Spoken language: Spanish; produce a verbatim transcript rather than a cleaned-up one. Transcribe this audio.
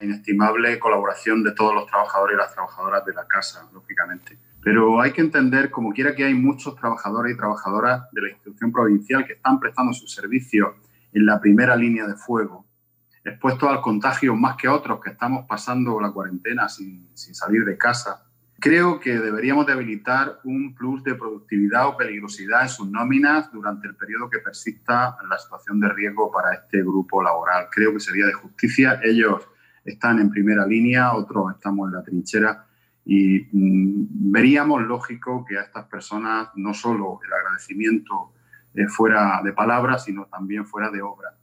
inestimable colaboración de todos los trabajadores y las trabajadoras de la casa, lógicamente. Pero hay que entender, como quiera, que hay muchos trabajadores y trabajadoras de la institución provincial que están prestando sus servicios en la primera línea de fuego, expuestos al contagio más que otros que estamos pasando la cuarentena sin, sin salir de casa. Creo que deberíamos de habilitar un plus de productividad o peligrosidad en sus nóminas durante el periodo que persista la situación de riesgo para este grupo laboral. Creo que sería de justicia. Ellos están en primera línea, otros estamos en la trinchera y mmm, veríamos lógico que a estas personas no solo el agradecimiento eh, fuera de palabras, sino también fuera de obra.